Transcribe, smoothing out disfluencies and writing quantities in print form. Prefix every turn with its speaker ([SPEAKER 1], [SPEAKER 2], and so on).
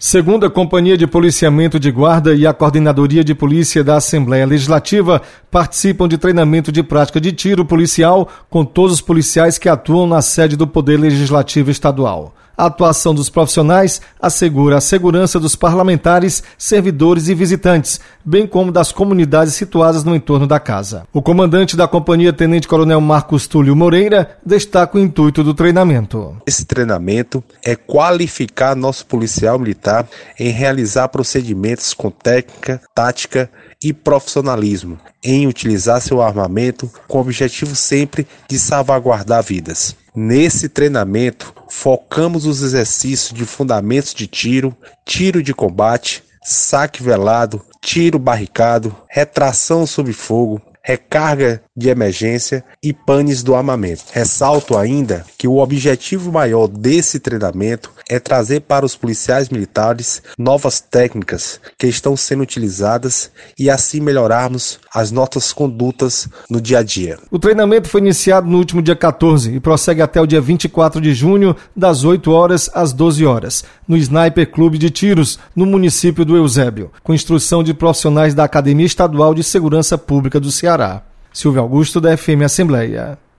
[SPEAKER 1] Segundo a Companhia de Policiamento de Guarda e a Coordenadoria de Polícia da Assembleia Legislativa, participam de treinamento de prática de tiro policial com todos os policiais que atuam na sede do Poder Legislativo Estadual. A atuação dos profissionais assegura a segurança dos parlamentares, servidores e visitantes, bem como das comunidades situadas no entorno da casa. O comandante da companhia, Tenente-Coronel Marcos Túlio Moreira, destaca o intuito do treinamento.
[SPEAKER 2] Esse treinamento é qualificar nosso policial militar em realizar procedimentos com técnica, tática e profissionalismo, em utilizar seu armamento com o objetivo sempre de salvaguardar vidas. Nesse treinamento, focamos os exercícios de fundamentos de tiro, tiro de combate, saque velado, tiro barricado, retração sob fogo, recarga de emergência e panes do armamento. Ressalto ainda que o objetivo maior desse treinamento é trazer para os policiais militares novas técnicas que estão sendo utilizadas e assim melhorarmos as nossas condutas no dia a dia.
[SPEAKER 1] O treinamento foi iniciado no último dia 14 e prossegue até o dia 24 de junho, das 8 horas às 12 horas, no Sniper Clube de Tiros, no município do Eusébio, com instrução de profissionais da Academia Estadual de Segurança Pública do Ceará. Silvio Augusto, da FM Assembleia.